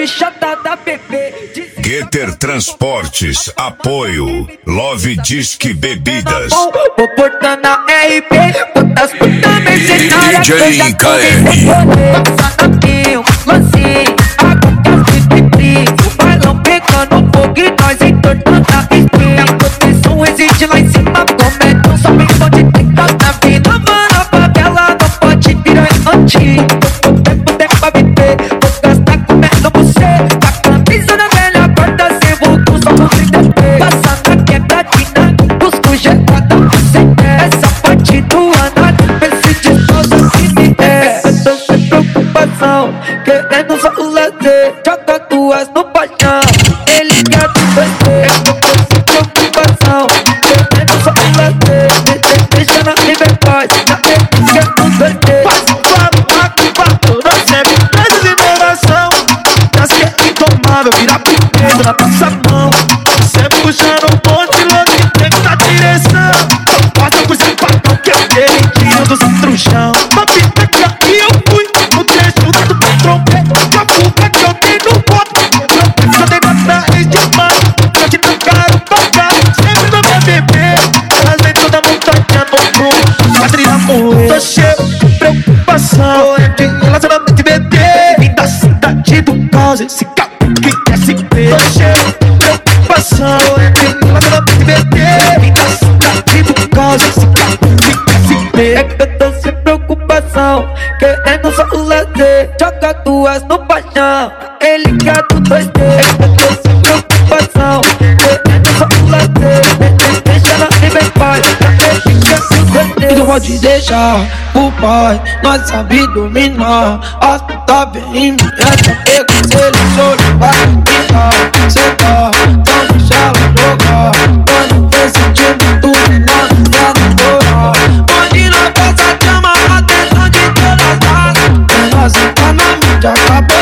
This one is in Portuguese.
de chata da bebê. Getter Transportes, apoio, Love Disque Bebidas. Vou portar na RP, botar as putas mercenárias. DJ KR. Lancinho, água que o bailão pegando fogo e nós entortando a espinha. A proteção reside lá em cima, cometam só bem onde tem que tá vindo. Mano, a favela não pode virar antigo. Vou tempo pra viver, vou gastar comendo você. A camisa da velha corta sem vulto, só com 30p. Passa na quebradina, busco gelada, sem essa parte do ano, pense de toda se me der. Eu tô sem preocupação, querendo só o lazer. Joga duas no paixão, ele quer do 2D. Eu tô sem preocupação, querendo só o lazer. Deixa na liberdade, já ele quer do 2D. Nós sempre presos em inovação. Nós que é indomável, vira primeiro na nossa mão. Sempre puxando um ponte louco que tem que dar direção. Passa por esse papão que eu dei, tiro do centro chão. Uma fita que aqui eu fui, no trecho do patrão. Uma fuga que eu dei no copo, eu dei na raiz demais. Eu te trancaram pra cá, sempre na minha bebê. Elas vêm toda montanha no mundo, quadrilha morrer. Tô cheio de preocupação, de relacionamento BT. Vim da cidade do caos, esse cara que quer se ver. Tô cheio de preocupação, de relacionamento BT. Vim da cidade do caos, esse cara que quer se ver. É que eu tô sem preocupação, querendo só o lazer. Joga duas no paixão, ele quer do 2D. É que eu tô sem preocupação, querendo só o lazer. Deixa na liberdade, ele quer do 2D. Eu vou te deixar pro pai, nós sabe dominar. As puta vem em mim, essa pega se ele só vai ficar. Cê tá, então deixa ela jogar. Quando vem sentindo tudo, nós já namorar. Onde nós passa chama a atenção de todas as. Nós tá na mídia, acaba